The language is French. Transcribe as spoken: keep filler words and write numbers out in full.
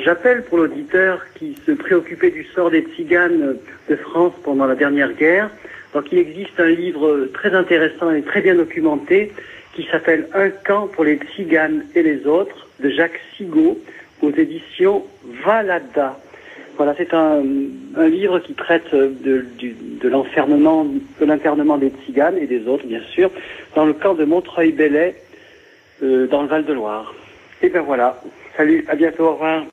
J'appelle pour l'auditeur qui se préoccupait du sort des tziganes de France pendant la dernière guerre. Donc il existe un livre très intéressant et très bien documenté qui s'appelle « Un camp pour les tziganes et les autres » de Jacques Sigaud aux éditions Valada. Voilà, c'est un, un livre qui traite de, de, de l'enfermement, de l'internement des tziganes et des autres, bien sûr, dans le camp de Montreuil-Bellay, euh, dans le Val-de-Loire. Et ben voilà. Salut, à bientôt, au revoir.